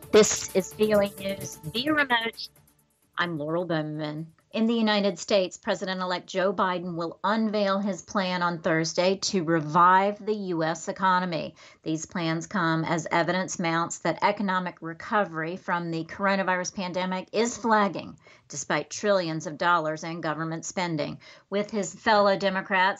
This is VOA News via remote. I'm Laurel Bowman. In the United States, President-elect Joe Biden will unveil his plan on Thursday to revive the U.S. economy. These plans come as evidence mounts that economic recovery from the coronavirus pandemic is flagging, despite trillions of dollars in government spending. With his fellow Democrats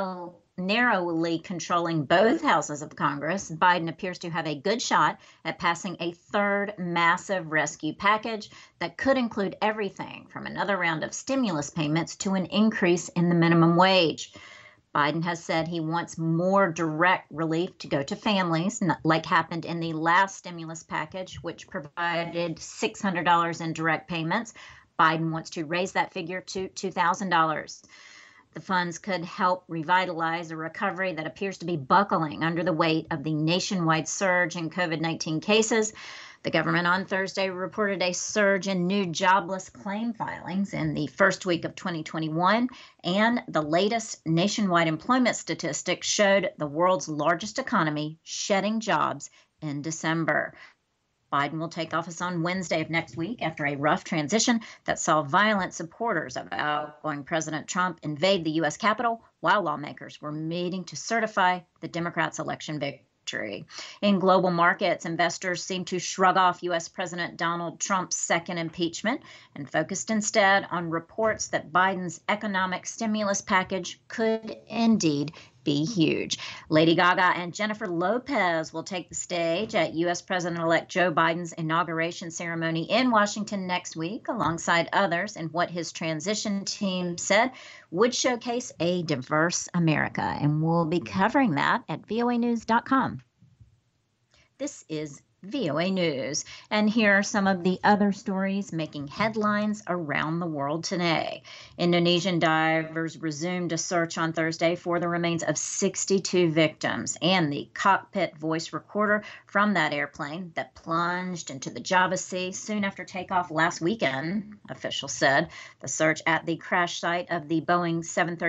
narrowly controlling both houses of Congress, Biden appears to have a good shot at passing a third massive rescue package that could include everything from another round of stimulus payments to an increase in the minimum wage. Biden has said he wants more direct relief to go to families, like happened in the last stimulus package, which provided $600 in direct payments. Biden wants to raise that figure to $2,000. The funds could help revitalize a recovery that appears to be buckling under the weight of the nationwide surge in COVID-19 cases. The government on Thursday reported a surge in new jobless claim filings in the first week of 2021, and the latest nationwide employment statistics showed the world's largest economy shedding jobs in December. Biden will take office on Wednesday of next week after a rough transition that saw violent supporters of outgoing President Trump invade the U.S. Capitol while lawmakers were meeting to certify the Democrats' election victory. In global markets, investors seem to shrug off U.S. President Donald Trump's second impeachment and focused instead on reports that Biden's economic stimulus package could indeed be huge. Lady Gaga and Jennifer Lopez will take the stage at U.S. President-elect Joe Biden's inauguration ceremony in Washington next week, alongside others, in what his transition team said would showcase a diverse America. And we'll be covering that at voanews.com. This is VOA News, and here are some of the other stories making headlines around the world today. Indonesian divers resumed a search on Thursday for the remains of 62 victims and the cockpit voice recorder from that airplane that plunged into the Java Sea soon after takeoff last weekend, officials said. The search at the crash site of the Boeing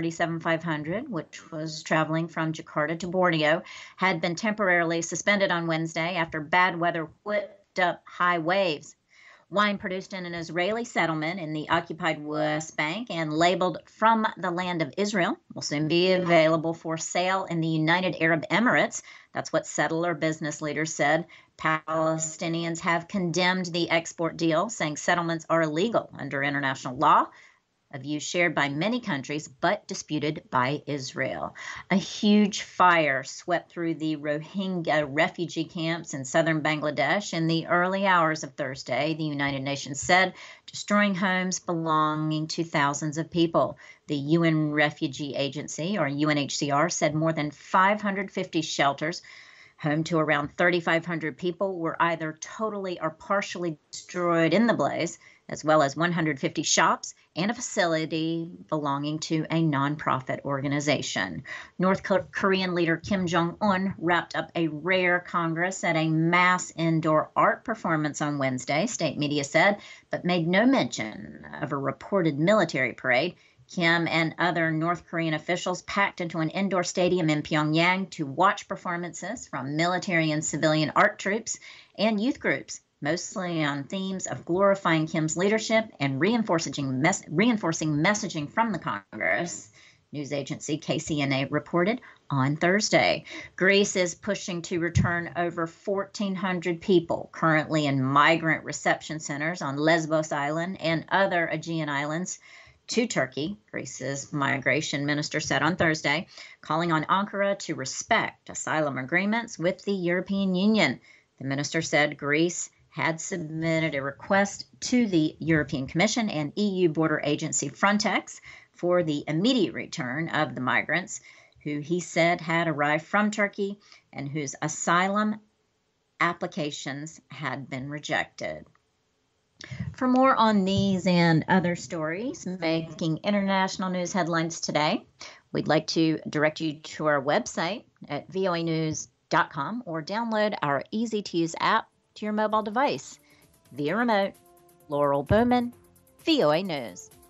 737-500, which was traveling from Jakarta to Borneo, had been temporarily suspended on Wednesday after bad weather whipped up high waves. Wine produced in an Israeli settlement in the occupied West Bank and labeled "From the Land of Israel" will soon be available for sale in the United Arab Emirates. That's what settler business leaders said. Palestinians have condemned the export deal, saying settlements are illegal under international law, a view shared by many countries but disputed by Israel. A huge fire swept through the Rohingya refugee camps in southern Bangladesh in the early hours of Thursday, the United Nations said, destroying homes belonging to thousands of people. The UN Refugee Agency, or UNHCR, said more than 550 shelters, home to around 3,500 people, were either totally or partially destroyed in the blaze, as well as 150 shops and a facility belonging to a nonprofit organization. North Korean leader Kim Jong-un wrapped up a rare Congress at a mass indoor art performance on Wednesday, state media said, but made no mention of a reported military parade. Kim and other North Korean officials packed into an indoor stadium in Pyongyang to watch performances from military and civilian art troops and youth groups, mostly on themes of glorifying Kim's leadership and reinforcing messaging from the Congress. News agency KCNA reported on Thursday. Greece is pushing to return over 1,400 people currently in migrant reception centers on Lesbos Island and other Aegean islands to Turkey, Greece's migration minister said on Thursday, calling on Ankara to respect asylum agreements with the European Union. The minister said Greece had submitted a request to the European Commission and EU border agency Frontex for the immediate return of the migrants who he said had arrived from Turkey and whose asylum applications had been rejected. For more on these and other stories making international news headlines today, we'd like to direct you to our website at voanews.com or download our easy-to-use app to your mobile device. Via remote, Laurel Bowman, VOA News.